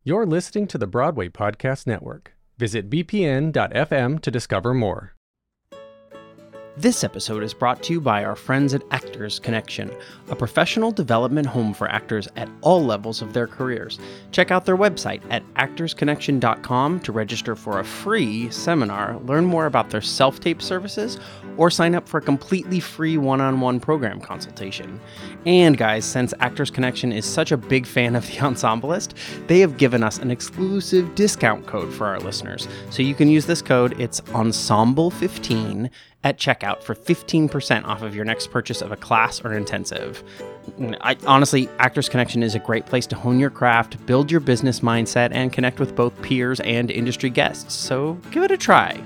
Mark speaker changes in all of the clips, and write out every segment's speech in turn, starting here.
Speaker 1: You're listening to the Broadway Podcast Network. Visit bpn.fm to discover more.
Speaker 2: This episode is brought to you by our friends at Actors Connection, a professional development home for actors at all levels of their careers. Check out their website at actorsconnection.com to register for a free seminar, learn more about their self-tape services, or sign up for a completely free one-on-one program consultation. And guys, since Actors Connection is such a big fan of The Ensemblist, they have given us an exclusive discount code for our listeners. So you can use this code, it's Ensemble15, at checkout for 15% off of your next purchase of a class or intensive. Honestly, Actors Connection is a great place to hone your craft, build your business mindset, and connect with both peers and industry guests. So give it a try.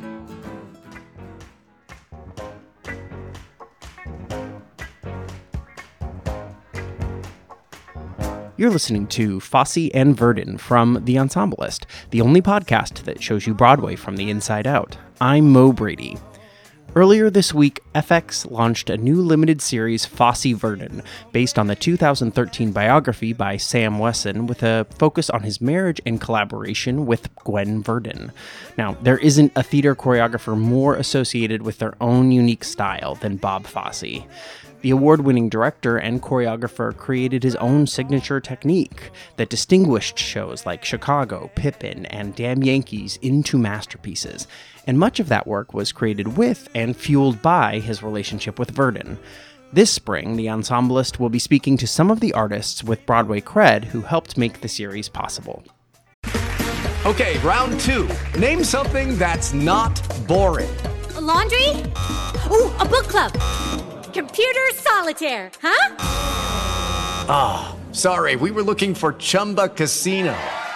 Speaker 2: You're listening to Fosse and Verdon from The Ensemblist, the only podcast that shows you Broadway from the inside out. I'm Mo Brady. Earlier this week, FX launched a new limited series, Fosse Verdon, based on the 2013 biography by Sam Wesson, with a focus on his marriage and collaboration with Gwen Verdon. Now, there isn't a theater choreographer more associated with their own unique style than Bob Fosse. The award-winning director and choreographer created his own signature technique that distinguished shows like Chicago, Pippin, and Damn Yankees into masterpieces, and much of that work was created with and fueled by his relationship with Verdon. This spring, the Ensemblist will be speaking to some of the artists with Broadway cred who helped make the series possible.
Speaker 3: Okay, round two. Name something that's not boring.
Speaker 4: A laundry? Ooh, a book club. Computer solitaire, huh?
Speaker 3: Ah, oh, sorry, we were looking for Chumba Casino.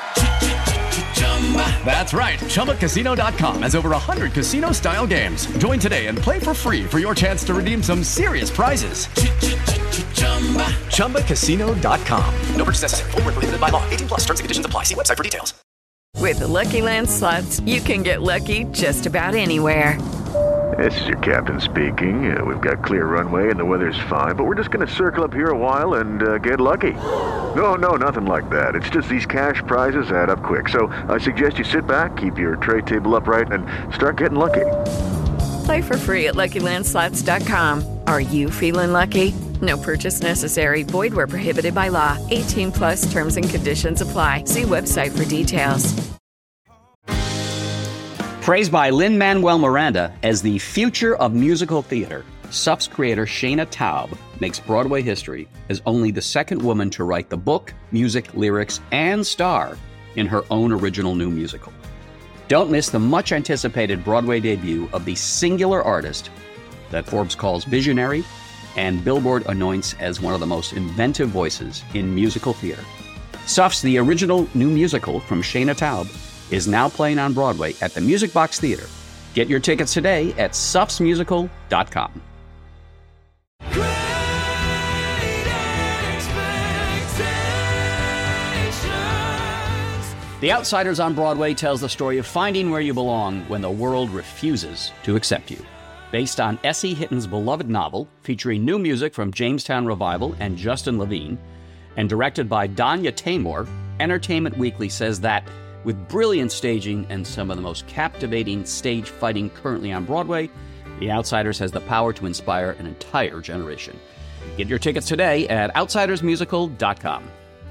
Speaker 3: That's right, ChumbaCasino.com has over 100 casino-style games. Join today and play for free for your chance to redeem some serious prizes. ChumbaCasino.com. No purchase necessary. Void where prohibited by law. 18 plus. Terms and conditions apply. See website for details.
Speaker 5: With the Lucky Land Slots, you can get lucky just about anywhere.
Speaker 6: This is your captain speaking. We've got clear runway and the weather's fine, but we're just going to circle up here a while and get lucky. No, nothing like that. It's just these cash prizes add up quick. So I suggest you sit back, keep your tray table upright, and start getting lucky.
Speaker 5: Play for free at LuckyLandSlots.com. Are you feeling lucky? No purchase necessary. Void where prohibited by law. 18 plus terms and conditions apply. See website for details.
Speaker 7: Praised by Lin-Manuel Miranda as the future of musical theater, SUF's creator Shana Taub makes Broadway history as only the second woman to write the book, music, lyrics, and star in her own original new musical. Don't miss the much-anticipated Broadway debut of the singular artist that Forbes calls visionary and Billboard anoints as one of the most inventive voices in musical theater. SUF's The Original New Musical from Shana Taub is now playing on Broadway at the Music Box Theater. Get your tickets today at sufsmusical.com. The Outsiders on Broadway tells the story of finding where you belong when the world refuses to accept you. Based on S.E. Hitton's beloved novel, featuring new music from Jamestown Revival and Justin Levine, and directed by Danya Taymor, Entertainment Weekly says that with brilliant staging and some of the most captivating stage fighting currently on Broadway, The Outsiders has the power to inspire an entire generation. Get your tickets today at outsidersmusical.com.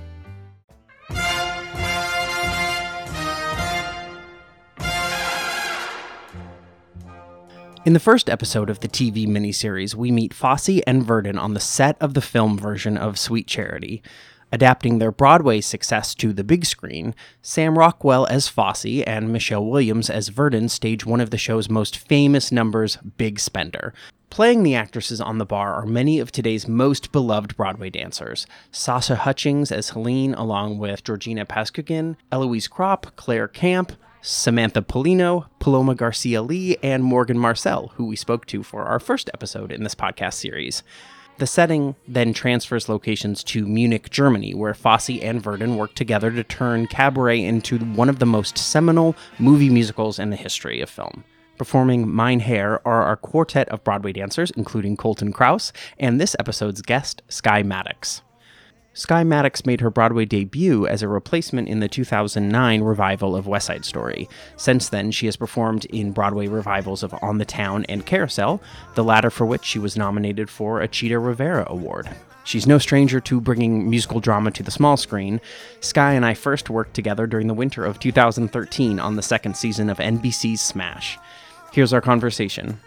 Speaker 2: In the first episode of the TV miniseries, we meet Fosse and Verdon on the set of the film version of Sweet Charity. Adapting their Broadway success to the big screen, Sam Rockwell as Fosse and Michelle Williams as Verdon stage one of the show's most famous numbers, Big Spender. Playing the actresses on the bar are many of today's most beloved Broadway dancers. Sasha Hutchings as Helene, along with Georgina Paskugin, Eloise Kropp, Claire Camp, Samantha Polino, Paloma Garcia-Lee, and Morgan Marcel, who we spoke to for our first episode in this podcast series. The setting then transfers locations to Munich, Germany, where Fosse and Verdon work together to turn Cabaret into one of the most seminal movie musicals in the history of film. Performing Mein Herr are our quartet of Broadway dancers, including Colton Krause, and this episode's guest, Sky Maddox. Sky Maddox made her Broadway debut as a replacement in the 2009 revival of West Side Story. Since then, she has performed in Broadway revivals of On the Town and Carousel, the latter for which she was nominated for a Chita Rivera Award. She's no stranger to bringing musical drama to the small screen. Sky and I first worked together during the winter of 2013 on the second season of NBC's Smash. Here's our conversation.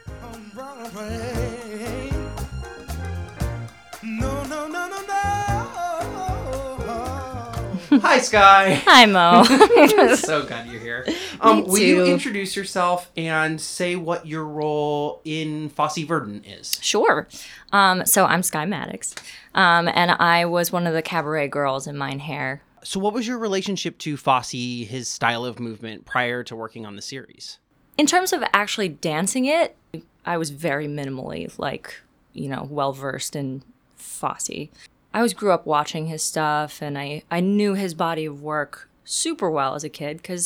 Speaker 2: Hi, Sky.
Speaker 8: Hi, Mo.
Speaker 2: So glad you're here.
Speaker 8: Me
Speaker 2: Will you
Speaker 8: too.
Speaker 2: introduce yourself and say what your role in Fosse Verdon is?
Speaker 8: Sure. So I'm Sky Maddox, and I was one of the cabaret girls in Mine Hair.
Speaker 2: So what was your relationship to Fosse, his style of movement, prior to working on the series?
Speaker 8: In terms of actually dancing it, I was very minimally, well-versed in Fosse. I always grew up watching his stuff, and I knew his body of work super well as a kid because,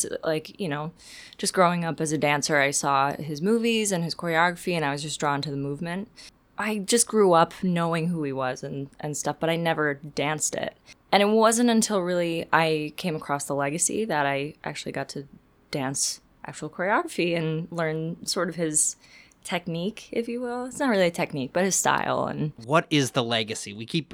Speaker 8: just growing up as a dancer, I saw his movies and his choreography, and I was just drawn to the movement. I just grew up knowing who he was and stuff, but I never danced it. And it wasn't until really I came across The Legacy that I actually got to dance actual choreography and learn sort of his technique, if you will. It's not really a technique, but his style. And
Speaker 2: What is The Legacy?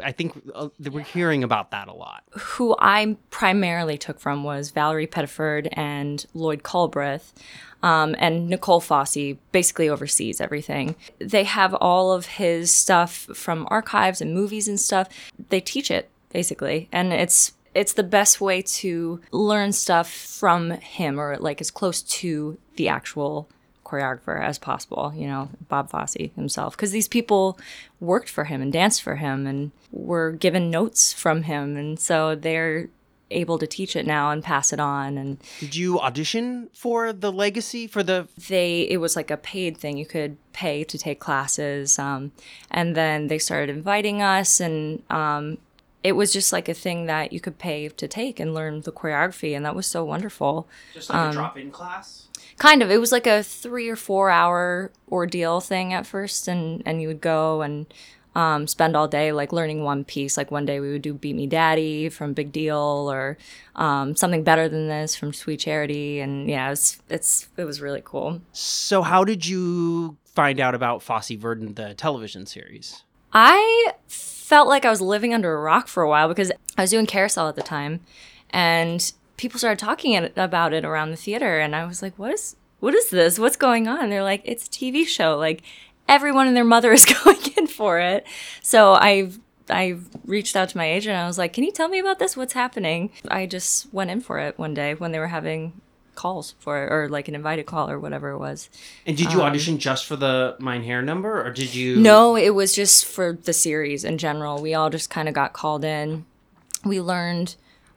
Speaker 2: We're hearing about that a lot.
Speaker 8: who I primarily took from was Valerie Pettiford and Lloyd Culbreth. And Nicole Fosse basically oversees everything. They have all of his stuff from archives and movies and stuff. They teach it, basically. And it's the best way to learn stuff from him, or as close to the actual choreographer as possible, Bob Fosse himself. Because these people worked for him and danced for him and were given notes from him. And so they're able to teach it now and pass it on. And
Speaker 2: Did you audition for The Legacy?
Speaker 8: it was like a paid thing. You could pay to take classes. And then they started inviting us, and it was just like a thing that you could pay to take and learn the choreography. And that was so wonderful.
Speaker 2: Just like a drop-in class?
Speaker 8: Kind of. It was like a 3 or 4 hour ordeal thing at first, and you would go and spend all day learning one piece. Like one day we would do Beat Me Daddy from Big Deal, or Something Better Than This from Sweet Charity, and yeah, it was really cool.
Speaker 2: So how did you find out about Fosse Verdon, the television series?
Speaker 8: I felt like I was living under a rock for a while because I was doing Carousel at the time, and people started talking about it around the theater, and I was like, what is this? What's going on? And they're like, it's a TV show. Everyone and their mother is going in for it. So I reached out to my agent, and I was like, can you tell me about this? What's happening? I just went in for it one day when they were having calls for it, or an invited call or whatever it was.
Speaker 2: And did you audition just for the Mine Hair number, or did you...
Speaker 8: No, it was just for the series in general. We all just kind of got called in. We learned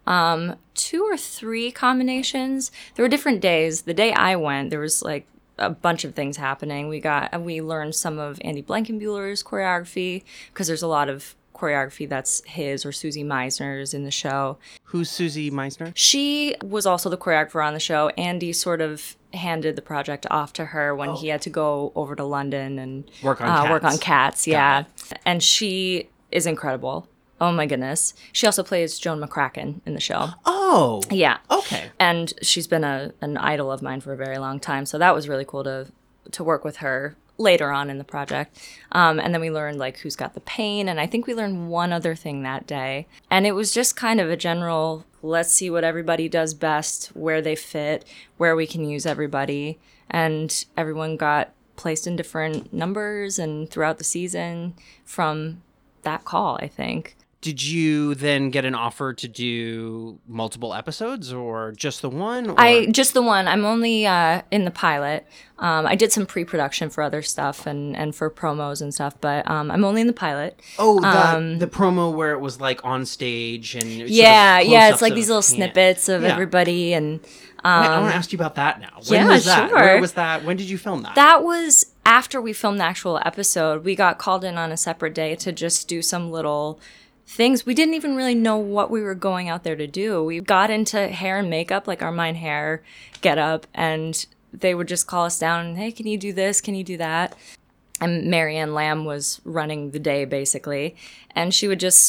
Speaker 8: 2 or 3 combinations. There were different days. The day I went, there was a bunch of things happening. We learned some of Andy Blankenbuehler's choreography, because there's a lot of choreography that's his or Susie Meisner's in the show.
Speaker 2: Who's Susie Meisner?
Speaker 8: She was also the choreographer on the show. Andy sort of handed the project off to her when he had to go over to London and
Speaker 2: Work on
Speaker 8: Cats. Yeah. And she is incredible. Oh my goodness. She also plays Joan McCracken in the show.
Speaker 2: Oh.
Speaker 8: Yeah.
Speaker 2: Okay.
Speaker 8: And she's been an idol of mine for a very long time. So that was really cool to work with her later on in the project. And then we learned who's got the pain. And I think we learned one other thing that day. And it was just kind of a general, let's see what everybody does best, where they fit, where we can use everybody. And everyone got placed in different numbers and throughout the season from that call, I think.
Speaker 2: Did you then get an offer to do multiple episodes, or just the one? Or?
Speaker 8: Just the one. I'm only in the pilot. I did some pre-production for other stuff and for promos and stuff, but I'm only in the pilot.
Speaker 2: Oh, the promo where it was on stage and
Speaker 8: it's these little snippets of everybody. And
Speaker 2: I want to ask you about that now.
Speaker 8: When
Speaker 2: was that?
Speaker 8: Sure.
Speaker 2: Where was that? When did you film that?
Speaker 8: That was after we filmed the actual episode. We got called in on a separate day to just do some little things. We didn't even really know what we were going out there to do. We got into hair and makeup, our Mine Hair get up, and they would just call us down and, hey, can you do this? Can you do that? And Marianne Lamb was running the day, basically. And she would just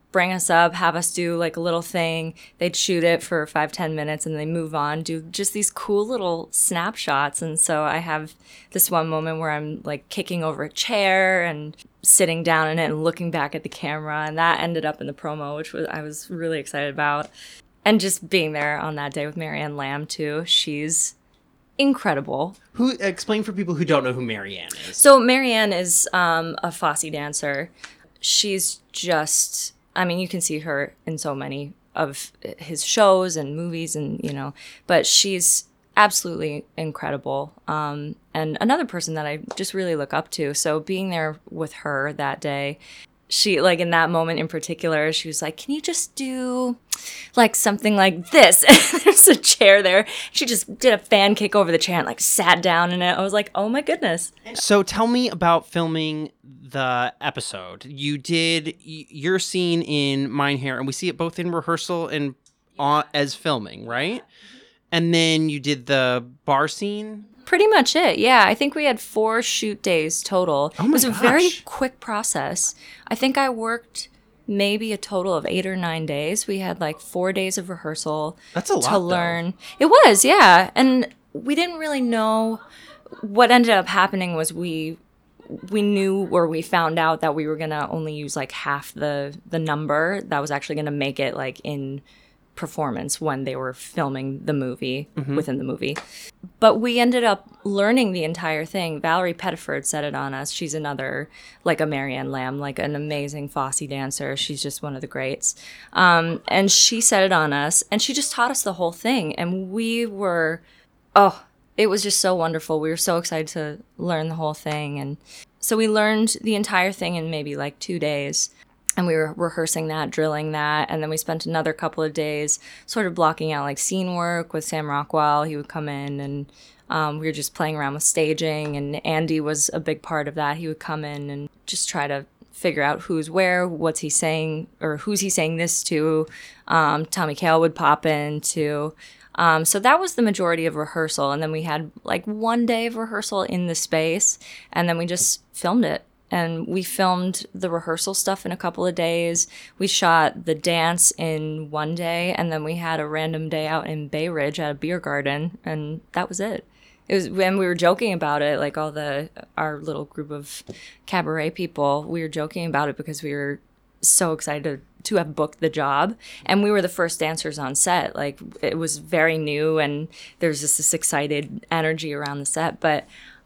Speaker 8: bring us up, have us do like a little thing. They'd shoot it for 5-10 minutes and they move on, do just these cool little snapshots. And so I have this one moment where I'm like kicking over a chair and sitting down in it and looking back at the camera. And that ended up in the promo, which I was really excited about. And just being there on that day with Marianne Lamb too. She's incredible.
Speaker 2: Who explain for people who don't know who Marianne is.
Speaker 8: So Marianne is a Fosse dancer. She's just, I mean, you can see her in so many of his shows and movies and, you know, but she's absolutely incredible. And another person that I just really look up to. So being there with her that day, she, like, in that moment in particular, she was like, can you just do like something like this? And there's a chair there. She just did a fan kick over the chair and like sat down in it. I was like, oh my goodness.
Speaker 2: So tell me about filming the episode. You did your scene in Mein Herr, and we see it both in rehearsal and as filming, right? And then you did the bar scene.
Speaker 8: Pretty much it, yeah. I think we had 4 shoot days total.
Speaker 2: Oh my
Speaker 8: It was a
Speaker 2: gosh.
Speaker 8: very quick process. I think I worked maybe a total of 8 or 9 days. We had like 4 days of rehearsal.
Speaker 2: That's a lot,
Speaker 8: to learn. It was, yeah. And we didn't really know. What ended up happening was we knew, or we found out that we were gonna only use like half the number that was actually gonna make it like in performance when they were filming the movie within the movie. But we ended up learning the entire thing. Valerie Pettiford set it on us. She's another, like a Marianne Lamb, like an amazing Fosse dancer. She's just one of the greats. And she set it on us, and she just taught us the whole thing. And we were, it was just so wonderful. We were so excited to learn the whole thing. And so we learned the entire thing in maybe like 2 days. And we were rehearsing that, drilling that. And then we spent another couple of days sort of blocking out like scene work with Sam Rockwell. He would come in, and we were just playing around with staging. And Andy was a big part of that. He would come in and just try to figure out who's where, what's he saying, or who's he saying this to. Tommy Kail would pop in too. So that was the majority of rehearsal. And then we had like 1 day of rehearsal in the space, and then we just filmed it. And we filmed the rehearsal stuff in a couple of days. We shot the dance in 1 day, and then we had a random day out in Bay Ridge at a beer garden, and that was it. It was when we were joking about it, like our little group of cabaret people, we were joking about it because we were so excited to have booked the job, and we were the first dancers on set. Like, it was very new, and there's just this excited energy around the set, but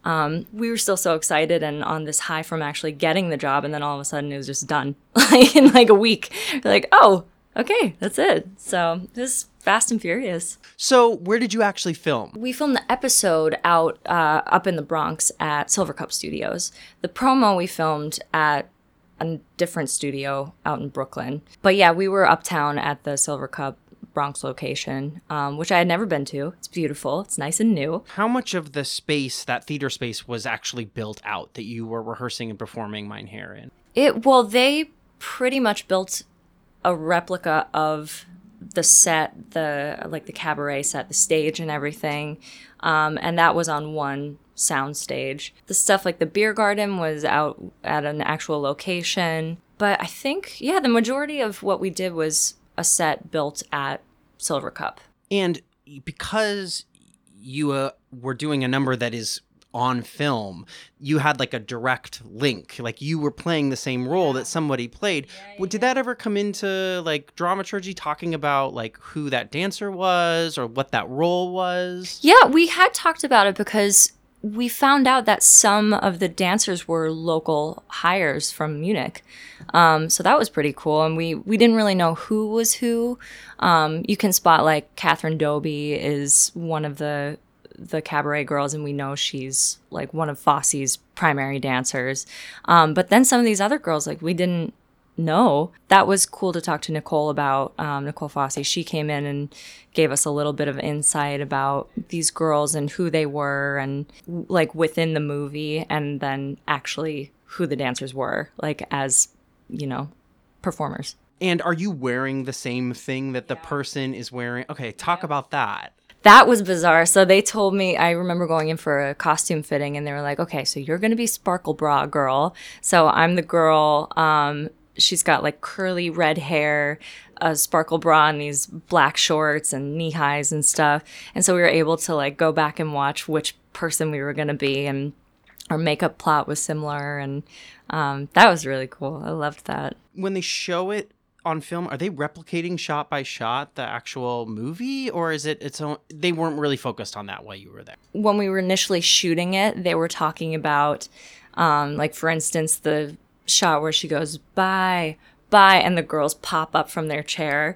Speaker 8: we were still so excited and on this high from actually getting the job, and then all of a sudden it was just done in like a week. We're like, oh, okay, that's it. So it was fast and furious.
Speaker 2: So where did you actually film?
Speaker 8: We filmed the episode out up in the Bronx at Silver Cup Studios. The promo we filmed at a different studio out in Brooklyn. But yeah, we were uptown at the Silver Cup Bronx location, which I had never been to. It's beautiful. It's nice and new.
Speaker 2: How much of the space, that theater space, was actually built out that you were rehearsing and performing Mein Herr in?
Speaker 8: They pretty much built a replica of the set, the cabaret set, the stage and everything. And that was on one sound stage. The stuff like the beer garden was out at an actual location. But I think, yeah, the majority of what we did was a set built at Silver Cup.
Speaker 2: And because you were doing a number that is on film, you had like a direct link, like you were playing the same role that somebody played. Did that ever come into like dramaturgy, talking about like who that dancer was or what that role was?
Speaker 8: Yeah, we had talked about it because we found out that some of the dancers were local hires from Munich. So that was pretty cool. And we didn't really know who was who. You can spot like Catherine Doby is one of the cabaret girls, and we know she's like one of Fosse's primary dancers. But then some of these other girls, like, we didn't know. That was cool to talk to Nicole about, Nicole Fosse. She came in and gave us a little bit of insight about these girls and who they were, and like within the movie, and then actually who the dancers were, like, as, you know, performers.
Speaker 2: And are you wearing the same thing that the person is wearing? Okay, talk about that.
Speaker 8: That was bizarre. So they told me, I remember going in for a costume fitting, and they were like, okay, so you're going to be Sparkle Bra girl. So I'm the girl she's got like curly red hair, a sparkle bra, and these black shorts and knee highs and stuff. And so we were able to like go back and watch which person we were going to be, and our makeup plot was similar, and that was really cool. I loved that.
Speaker 2: When they show it on film, are they replicating shot by shot the actual movie, or is it its own? They weren't really focused on that while you were there.
Speaker 8: When we were initially shooting it, they were talking about, like for instance, the shot where she goes, bye, bye, and the girls pop up from their chair.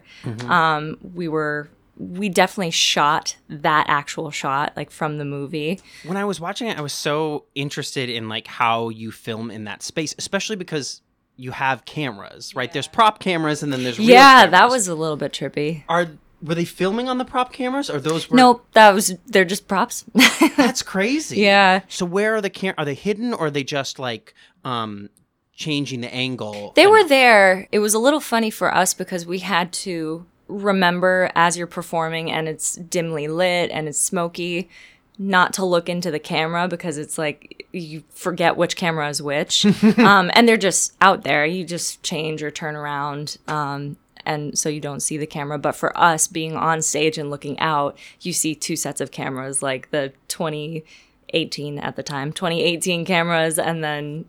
Speaker 8: We definitely shot that actual shot, like from the movie.
Speaker 2: When I was watching it, I was so interested in like how you film in that space, especially because you have cameras, right? There's prop cameras and then there's real cameras.
Speaker 8: That was a little bit trippy.
Speaker 2: Were they filming on the prop cameras, or those were?
Speaker 8: Nope, they're just props.
Speaker 2: That's crazy.
Speaker 8: Yeah.
Speaker 2: So where are the are they hidden, or are they just like changing the angle?
Speaker 8: They were there. It was a little funny for us because we had to remember as you're performing and it's dimly lit and it's smoky, not to look into the camera because it's like you forget which camera is which. And they're just out there. You just change or turn around. And so you don't see the camera. But for us being on stage and looking out, you see two sets of cameras, like the 2018 cameras, and then,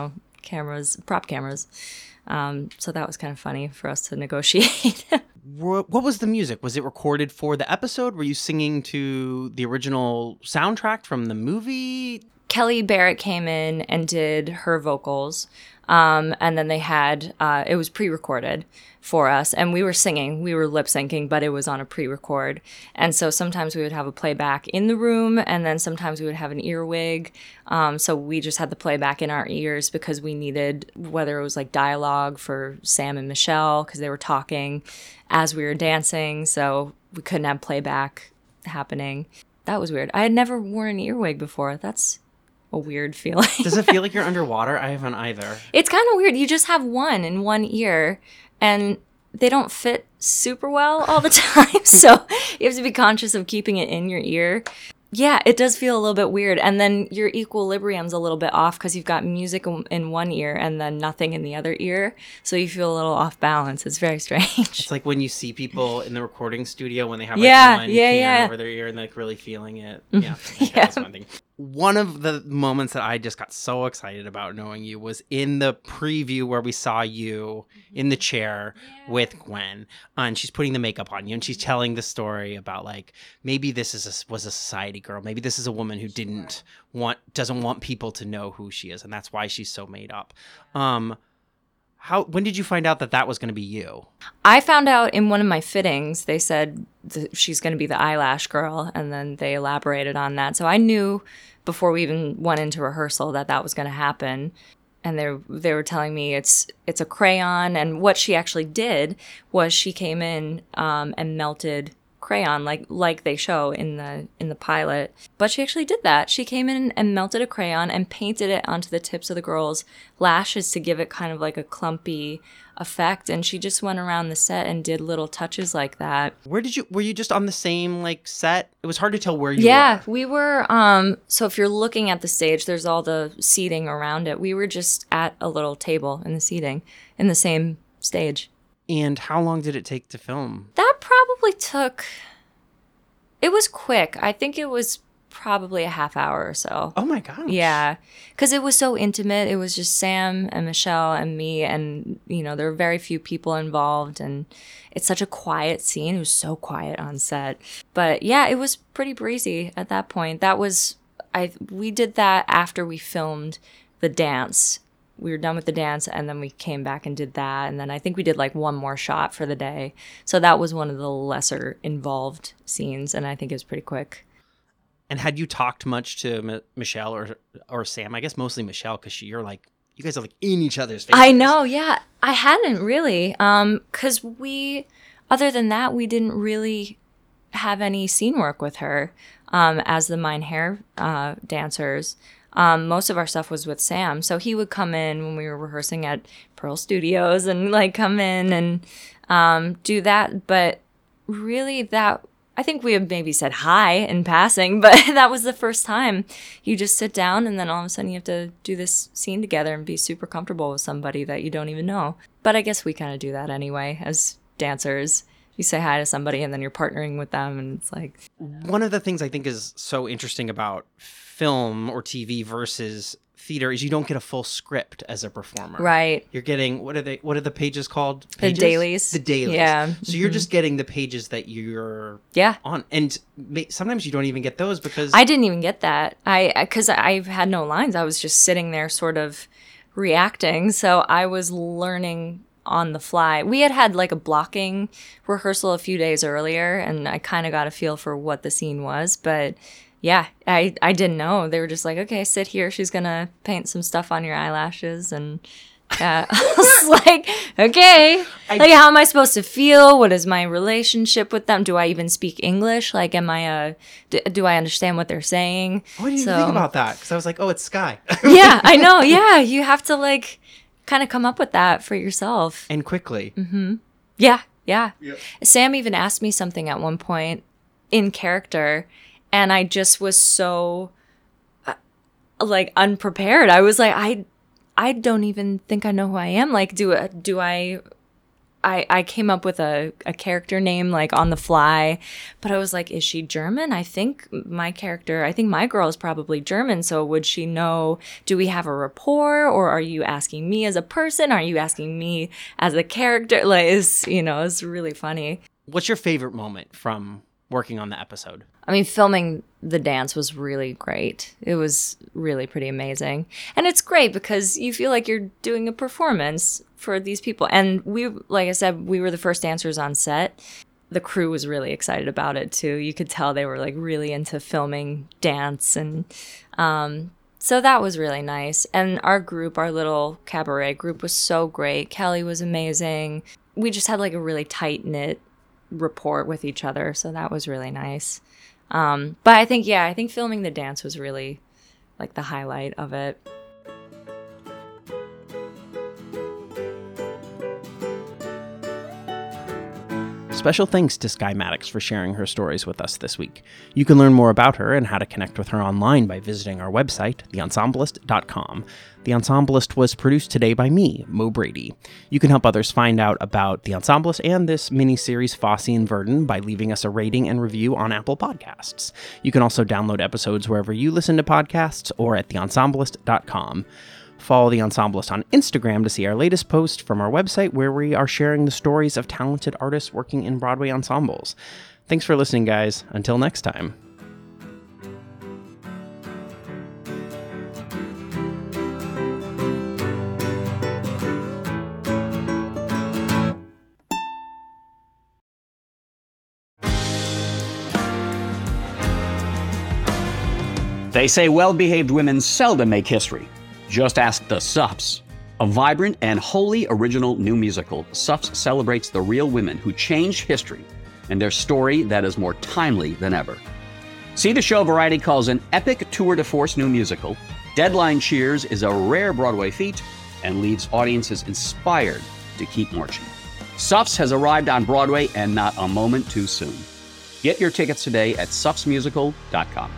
Speaker 8: prop cameras. So that was kind of funny for us to negotiate.
Speaker 2: What was the music? Was it recorded for the episode? Were you singing to the original soundtrack from the movie?
Speaker 8: Kelly Barrett came in and did her vocals. And then they had, it was pre-recorded for us. And we were singing, we were lip syncing, but it was on a pre-record. And so sometimes we would have a playback in the room, and then sometimes we would have an earwig. So we just had the playback in our ears because we needed, whether it was like dialogue for Sam and Michelle, because they were talking as we were dancing. So we couldn't have playback happening. That was weird. I had never worn an earwig before. That's a weird feeling.
Speaker 2: Does it feel like you're underwater? I haven't either.
Speaker 8: It's kind of weird. You just have one in one ear, and they don't fit super well all the time. So you have to be conscious of keeping it in your ear. Yeah, it does feel a little bit weird. And then your equilibrium's a little bit off because you've got music in one ear and then nothing in the other ear. So you feel a little off balance. It's very strange.
Speaker 2: It's like when you see people in the recording studio when they have like one can over their ear and like really feeling it. Yeah. That's one thing. One of the moments that I just got so excited about knowing you was in the preview where we saw you in the chair with Gwen, and she's putting the makeup on you, and she's telling the story about like maybe this was a society girl, maybe this is a woman who doesn't want people to know who she is, and that's why she's so made up. When did you find out that was going to be you?
Speaker 8: I found out in one of my fittings. They said she's going to be the eyelash girl, and then they elaborated on that. So I knew before we even went into rehearsal that was going to happen. And they were telling me it's a crayon, and what she actually did was she came in and melted crayon like they show in the pilot. But she actually did that. She came in and melted a crayon and painted it onto the tips of the girls' lashes to give it kind of like a clumpy effect, and she just went around the set and did little touches like that.
Speaker 2: Were you just on the same like set? It was hard to tell where you were.
Speaker 8: Yeah, we were so if you're looking at the stage, there's all the seating around it. We were just at a little table in the seating in the same stage.
Speaker 2: And how long did it take to film?
Speaker 8: That probably it was quick. I think it was probably a half hour or so.
Speaker 2: Oh my gosh.
Speaker 8: Yeah, because it was so intimate. It was just Sam and Michelle and me, and there were very few people involved, and it's such a quiet scene. It was so quiet on set. But yeah, it was pretty breezy at that point. We did that after we filmed the dance. We were done with the dance, and then we came back and did that, and then I think we did like one more shot for the day. So that was one of the lesser involved scenes, and I think it was pretty quick.
Speaker 2: And had you talked much to Michelle or Sam? I guess mostly Michelle, because you guys are like in each other's faces.
Speaker 8: I know, yeah. I hadn't really, because other than that, we didn't really have any scene work with her as the Mein Herr dancers. Most of our stuff was with Sam, so he would come in when we were rehearsing at Pearl Studios and like come in and do that. But really, I think we had maybe said hi in passing, but that was the first time. You just sit down, and then all of a sudden you have to do this scene together and be super comfortable with somebody that you don't even know. But I guess we kind of do that anyway as dancers. You say hi to somebody and then you're partnering with them, and it's like...
Speaker 2: One of the things I think is so interesting about film or TV versus theater is you don't get a full script as a performer.
Speaker 8: Right.
Speaker 2: You're getting, what are the pages called?
Speaker 8: The dailies.
Speaker 2: The dailies.
Speaker 8: Yeah.
Speaker 2: So you're just getting the pages that you're on. And sometimes you don't even get those because...
Speaker 8: I didn't even get that. Because I had no lines. I was just sitting there sort of reacting. So I was learning on the fly. We had like a blocking rehearsal a few days earlier, and I kind of got a feel for what the scene was. But yeah, I didn't know. They were just like, okay, sit here. She's going to paint some stuff on your eyelashes. And I was like, okay, like, how am I supposed to feel? What is my relationship with them? Do I even speak English? Like, am I do I understand what they're saying?
Speaker 2: What do you think about that? Because I was like, oh, it's Sky.
Speaker 8: Yeah, I know. Yeah, you have to like kind of come up with that for yourself.
Speaker 2: And quickly.
Speaker 8: Mm-hmm. Yeah. Yep. Sam even asked me something at one point in character, and I just was so like unprepared. I was like, I don't even think I know who I am. Like, I came up with a character name like on the fly, but I was like, is she German? I think my girl is probably German. So would she know, do we have a rapport, or are you asking me as a person? Are you asking me as a character? Like, it's really funny.
Speaker 2: What's your favorite moment from working on the episode?
Speaker 8: I mean, filming the dance was really great. It was really pretty amazing. And it's great because you feel like you're doing a performance for these people. And like I said, we were the first dancers on set. The crew was really excited about it too. You could tell they were like really into filming dance. And so that was really nice. And our little cabaret group was so great. Kelly was amazing. We just had like a really tight-knit rapport with each other. So that was really nice. But I think filming the dance was really like the highlight of it.
Speaker 2: Special thanks to Sky Maddox for sharing her stories with us this week. You can learn more about her and how to connect with her online by visiting our website, theensemblist.com. The Ensemblist was produced today by me, Mo Brady. You can help others find out about The Ensemblist and this mini-series Fosse and Verdon by leaving us a rating and review on Apple Podcasts. You can also download episodes wherever you listen to podcasts or at theensemblist.com. Follow The Ensemblist on Instagram to see our latest post from our website, where we are sharing the stories of talented artists working in Broadway ensembles. Thanks for listening, guys. Until next time.
Speaker 7: They say well-behaved women seldom make history. Just ask the Suffs. A vibrant and wholly original new musical, Suffs celebrates the real women who changed history and their story that is more timely than ever. See the show Variety calls an epic tour de force new musical. Deadline cheers is a rare Broadway feat and leaves audiences inspired to keep marching. Suffs has arrived on Broadway, and not a moment too soon. Get your tickets today at suffsmusical.com.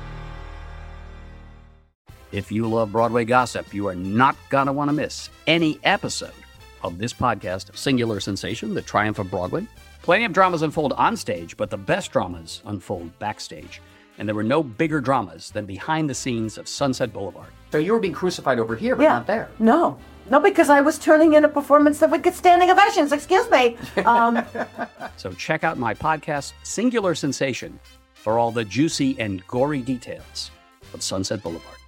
Speaker 7: If you love Broadway gossip, you are not going to want to miss any episode of this podcast, Singular Sensation, The Triumph of Broadway. Plenty of dramas unfold on stage, but the best dramas unfold backstage. And there were no bigger dramas than behind the scenes of Sunset Boulevard. So you were being crucified over here, but not there.
Speaker 9: No, because I was turning in a performance that would get standing ovations. Excuse me.
Speaker 7: So check out my podcast, Singular Sensation, for all the juicy and gory details of Sunset Boulevard.